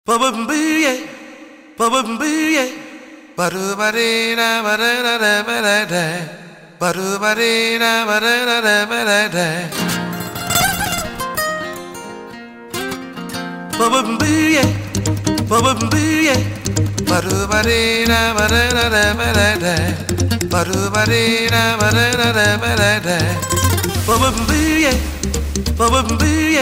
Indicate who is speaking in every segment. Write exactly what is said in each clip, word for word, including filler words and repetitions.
Speaker 1: Babambiye, babambiye, barubarina barara barada, barubarina barara barada. Babambiye, babambiye, barubarina barara barada, barubarina barara barada. Babambiye, babambiye.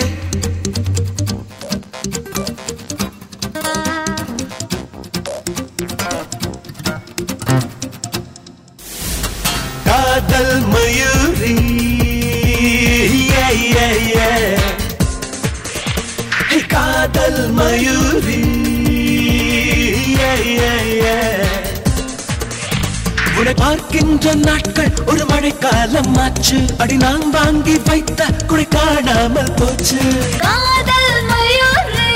Speaker 1: Kadal Mayuri, yeah yeah yeah. Hey Kadal Mayuri, yeah yeah yeah. உன்னை பார்க்கின்ற நாட்கள் ஒரு மழைக்காலம் ஆச்சு. அடி நான் வாங்கி வைத்த குடை காணாமல் போச்சு.
Speaker 2: காதல் மயூரி,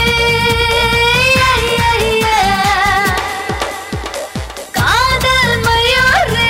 Speaker 2: காதல் மயூரி.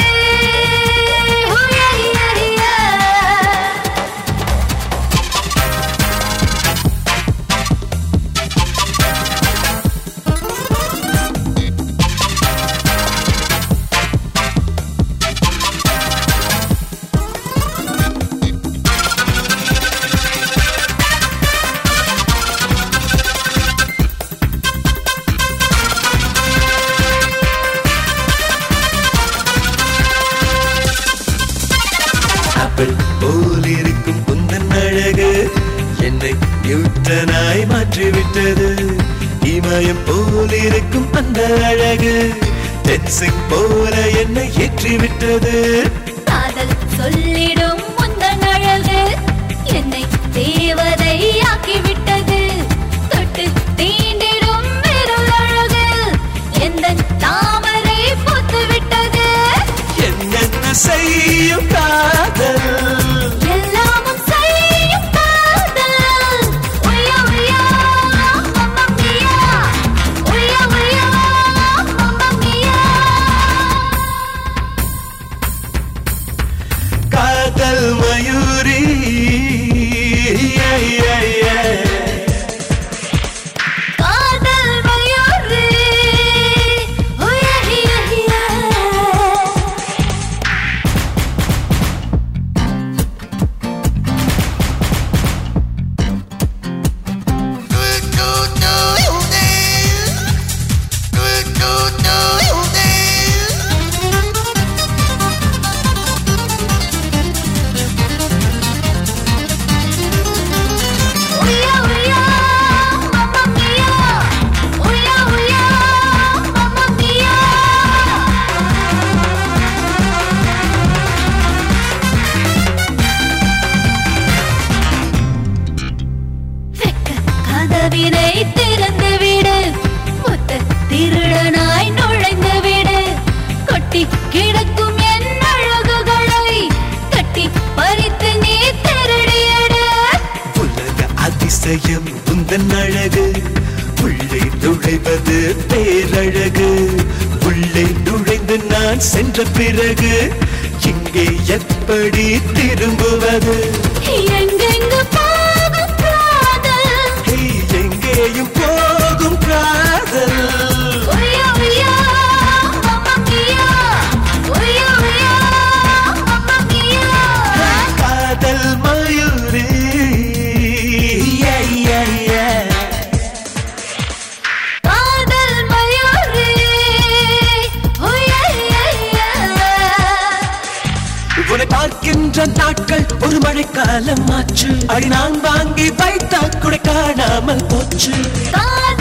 Speaker 1: போலிருக்கும் உந்தன் அழகு என்னை நியூட்டனாய் மாற்றிவிட்டது. இமயம் போலிருக்கும் அந்த அழகு டென்சிங் போல என்னை ஏற்றிவிட்டது.
Speaker 2: காதல் சொல்லிடும் உந்தன் அழகு என்னை தேவதை ஆக்கிவிட்டது. தொட்டு தீண்டிடும் விரல் அழகு எந்தன் தாமரை பூத்துவிட்டது.
Speaker 1: என்னென்ன செய்யும் காதல்
Speaker 2: எல்லாமும் செய்யும் காதல். உய்யா உய்யா மம்மா மியா, உய்யா உய்யா மம்மா மியா.
Speaker 1: காதல் மயூரி, yeah, yeah, yeah.
Speaker 2: காதல் மயூரி, உய்யா உய்யா உய்யா. உய்யா உய்யா மம்மா மியா, உய்யா உய்யா மம்மா மியா. வெக்க கதவினை திறந்து விடு, மொத்த திருடனாய் நுழைந்து விடு. கொட்டி கிடக்கும் என் அழகுகளை கட்டி பறித்து நீ திருடியடு.
Speaker 1: உலக அதிசயம் உந்தன் அழகு, உள்ளே நுழைவது பேரழகு. உள்ளே நுழைந்து நான் சென்ற பிறகு இங்கே எப்படி திரும்புவது?
Speaker 2: எங்கெங்கு போகும் காதல்,
Speaker 1: ஹே, எங்கேயும் போகும் காதல்.
Speaker 2: உய்யா உய்யா மம்மா மியா, உய்யா உய்யா மம்மா மியா.
Speaker 1: காதல் மயூரி, yeah, yeah, yeah.
Speaker 2: காதல் மயூரி, உய்யா உய்யா உய்யா.
Speaker 1: உன்னை பார்க்கின்ற நாட்கள் ஒரு மழைக்காலம் ஆச்சு. அடி நான் வாங்கி வைத்த குடை காணாமல் போச்சு.
Speaker 2: காதல்